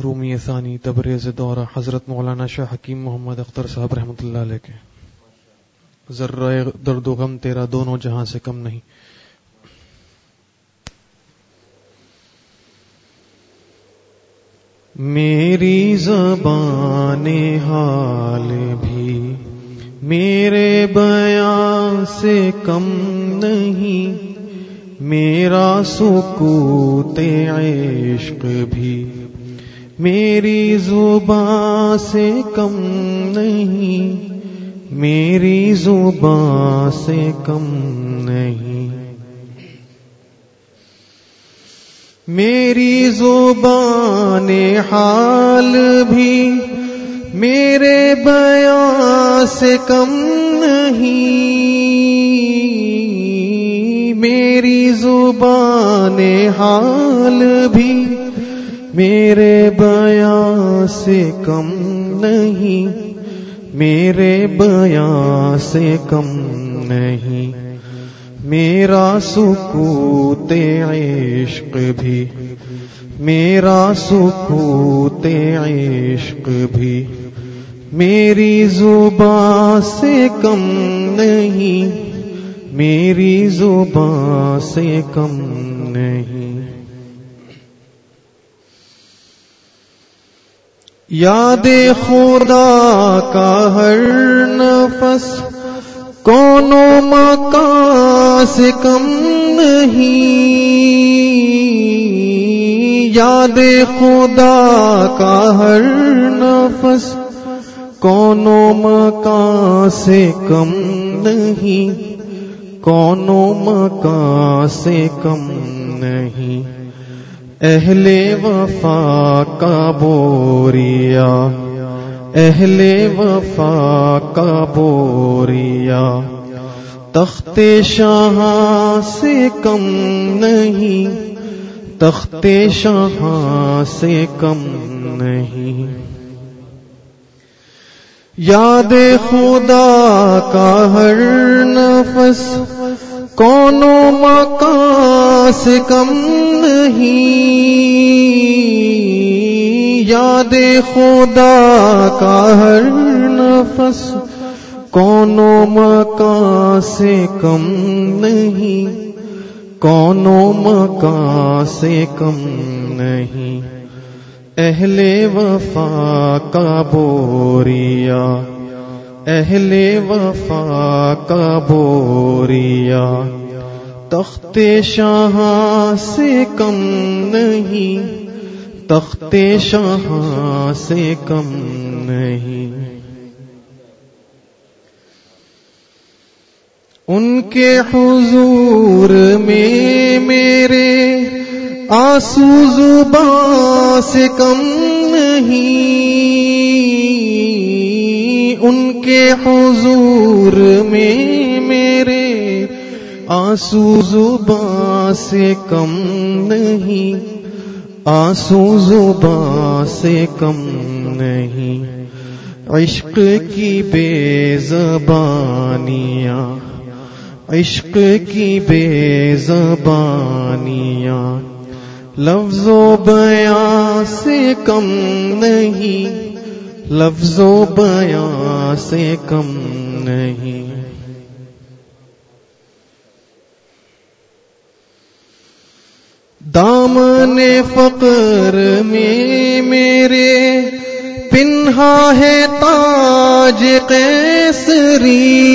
رومی ثانی تبریز دورہ حضرت مولانا شاہ حکیم محمد اختر صاحب رحمۃ اللہ علیہ کے. ذرہ درد و غم تیرا دونوں جہاں سے کم نہیں. میری زبان حال بھی میرے بیان سے کم نہیں، میرا سکوت عشق بھی میری زبان سے کم نہیں، میری زبان سے کم نہیں. میری زبان حال بھی میرے بیان سے کم نہیں، میری زبان حال بھی میرے بیان سے کم نہیں، میرے بیان سے کم نہیں. میرا سکوت عشق بھی میرا سکوت عشق بھی میری زبان سے کم نہیں، میری زبان سے کم نہیں. یاد خدا کا ہر نفس کون و مکان سے کم نہیں، یاد خدا کا ہر نفس کون و مکان سے کم نہیں، کون و مکان سے کم نہیں. اہل وفا کا بوریا اہل وفا کا بوریا تخت شاہ سے کم نہیں، تخت شاہ سے کم نہیں. یاد خدا کا ہر نفس کون و مکان سے کم نہیں، یاد خدا کا ہر نفس کون و مکان سے کم نہیں، کون و مکان سے کم نہیں. اہل وفا کا بوریا اہل وفا کا بوریا تخت شاہ سے کم نہیں، تخت شاہ سے کم نہیں. ان کے حضور میں میرے آنسو زبان سے کم نہیں، ان کے حضور میں میرے آنسو زبان سے کم نہیں، آنسو زبان سے کم نہیں. عشق کی بے زبانیاں عشق کی بے زبانیاں لفظ و بیان سے کم نہیں، لفظ و بیان سے کم نہیں. دامن فقر میں میرے پنہا ہے تاج قیصری،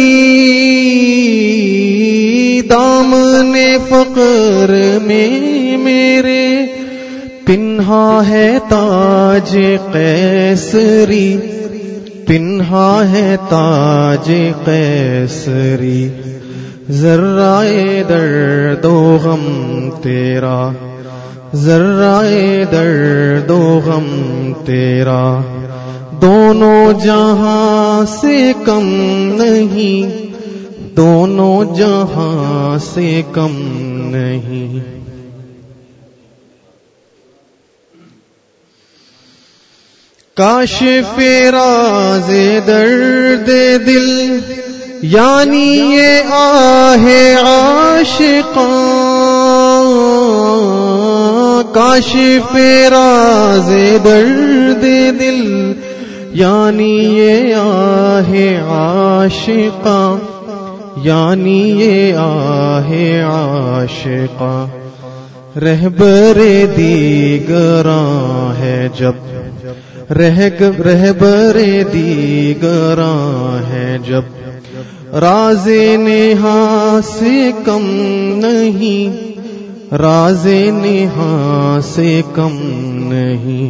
دامن فقر میں میرے پنہا ہے تاج قیصری، پنہا ہے تاج قیصری. ذرائے درد و غم تیرا ذرائے درد و غم تیرا دونوں جہاں سے کم نہیں، دونوں جہاں سے کم نہیں. کاشف راز درد دل یعنی یہ آہ عاشقاں، کاشف راز درد درد دل یعنی یہ آہ عاشقاں، یعنی یہ آہ عاشقاں رہبر دیگراں ہے جب، رہبر دیگراں ہے جب، راز نہاں سے کم نہیں، راز نہاں سے کم نہیں۔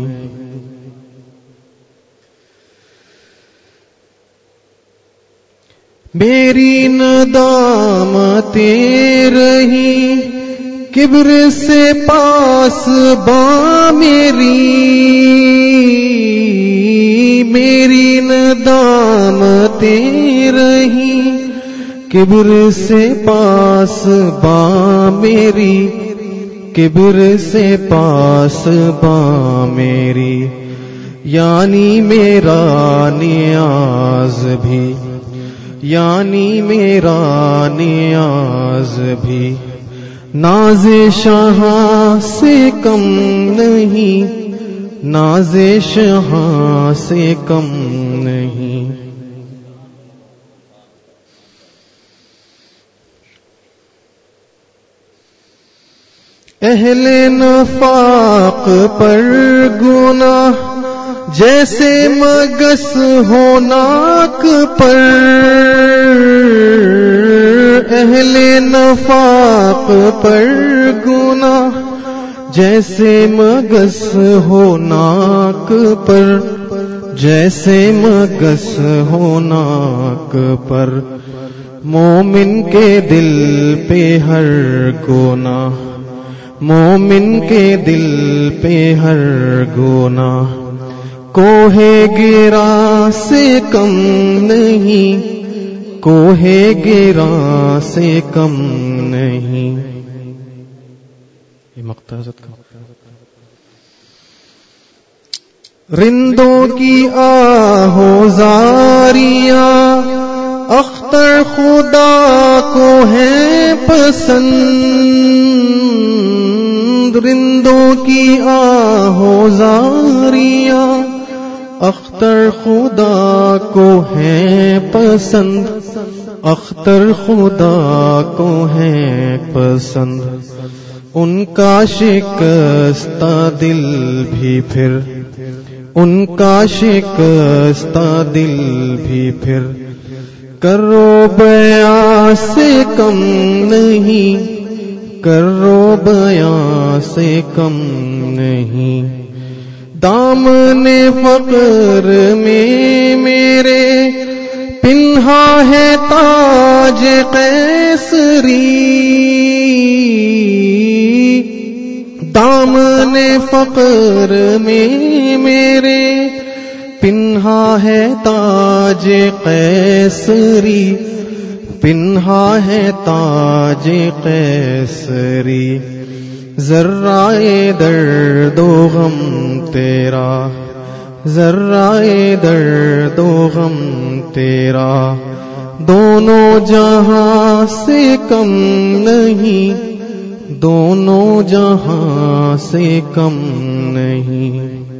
میری ندامتیں رہی کبر سے پاس باں میری، میری ندامتیں رہی کبر سے پاس باں میری، کبر سے پاس باں میری، یعنی میرا نیاز بھی، یعنی میرا نیاز بھی ناز شاہاں سے کم نہیں، ناز شاہاں سے کم نہیں۔ اہل نفاق پر گناہ جیسے مگس ہو ناک پر، اہل نفاق پر گناہ جیسے مگس ہو ناک پر، جیسے مگس ہو ناک پر، مومن کے دل پہ ہر گناہ، مومن کے دل پہ ہر گناہ کوہ گرا سے کم نہیں، کوہ گرا سے کم نہیں۔ یہ مقطع حضرت کا رندوں کی آہو زاریاں اختر خدا کو ہے پسند، رندوں کی آہو زاریاں اختر خدا کو ہے پسند، اختر خدا کو ہے پسند، ان کا شکستہ دل بھی پھر، ان کا شکستہ دل بھی پھر کرو بیاں سے کم نہیں، کرو بیاں سے کم نہیں۔ دامن فقر میں میرے پنہا ہے تاج قیصری، دامن فقر میں میرے پنہا ہے تاج قیصری، پنہا ہے تاج قیصری، ذرائے درد و غم تیرا، ذرائے درد و غم تیرا دونوں جہاں سے کم نہیں، دونوں جہاں سے کم نہیں۔